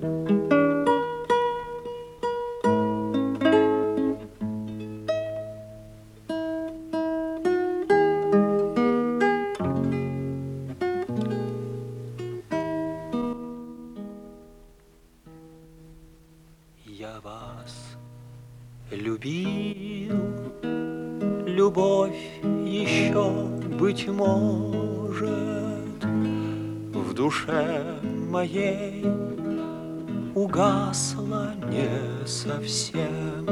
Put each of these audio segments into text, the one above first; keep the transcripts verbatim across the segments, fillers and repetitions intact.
Я вас любил, любовь еще, быть может, в душе моей угасла не совсем.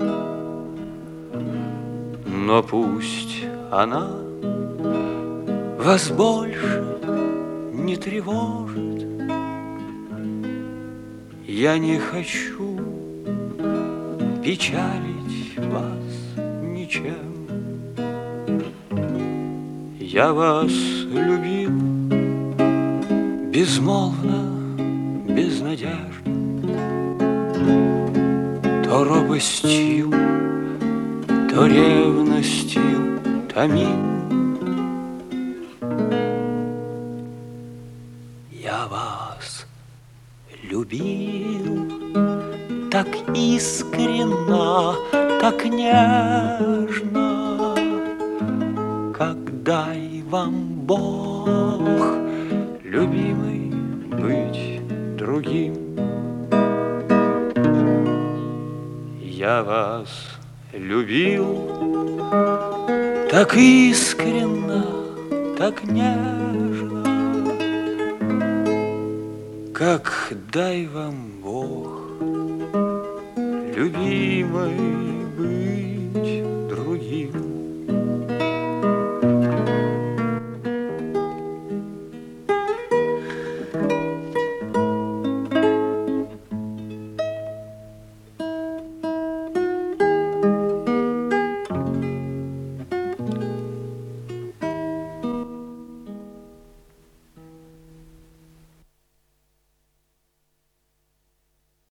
Но пусть она вас больше не тревожит, я не хочу печалить вас ничем. Я вас любил безмолвно, без надежды, то робостью, то ревностью томим. Я вас любил так искренно, так нежно, как дай вам Бог, любимый, быть другим. Я вас любил так искренно, так нежно, как дай вам Бог, любимой, быть другим.